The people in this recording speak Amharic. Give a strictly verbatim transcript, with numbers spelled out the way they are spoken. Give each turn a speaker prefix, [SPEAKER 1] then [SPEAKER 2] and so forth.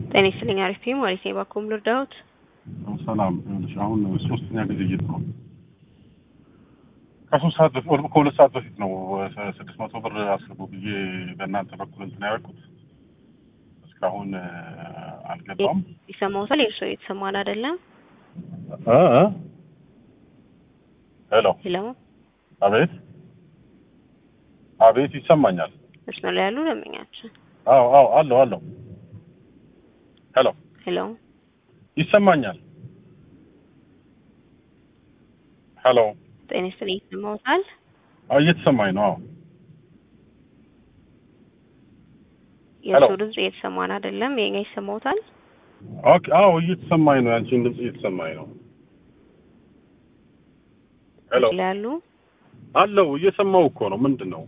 [SPEAKER 1] ጤና ይስጥልኝ አሪፍ ነኝ ማለት ነው ባኮም ልርዳዎት
[SPEAKER 2] ሰላም እሺ አሁን ሶስተኛ ጊዜ እየተቆ ከሶስት ሰዓት በፊት ወር ከሁለት ሰዓት በፊት ነው ስድስት መቶ ብር አስቡ ብዬ በእናንተ በኩል እንትን ያልኩት እስካሁን አልገባም
[SPEAKER 1] ይሰማዎታል የእርሶ የተሰማን አይደለም
[SPEAKER 2] እ እ ሄሎ
[SPEAKER 1] ሄሎ
[SPEAKER 2] አቤት አቤት ይሰማኛል
[SPEAKER 1] መስመር ላይ ያሉ ለምኛችን
[SPEAKER 2] አዎ አዎ አለው አለው ሄሎ
[SPEAKER 1] ሄሎ
[SPEAKER 2] ይሰማኛል ሄሎ
[SPEAKER 1] ጤና ይስጥልኝ ይሰማዎታል
[SPEAKER 2] አዎ እየተሰማኝ ነው አዎ
[SPEAKER 1] የእርሶ ድምጽ እየተሰማን አይደለም የኛ ይሰማዎታል
[SPEAKER 2] ኦኬ አዎ እየተሰማኝ ነው አንቺን ድምጽ እየተሰማኝ ነው ሄሎ
[SPEAKER 1] ያሉ
[SPEAKER 2] አለው እየሰማው እኮ ነው ምንድነው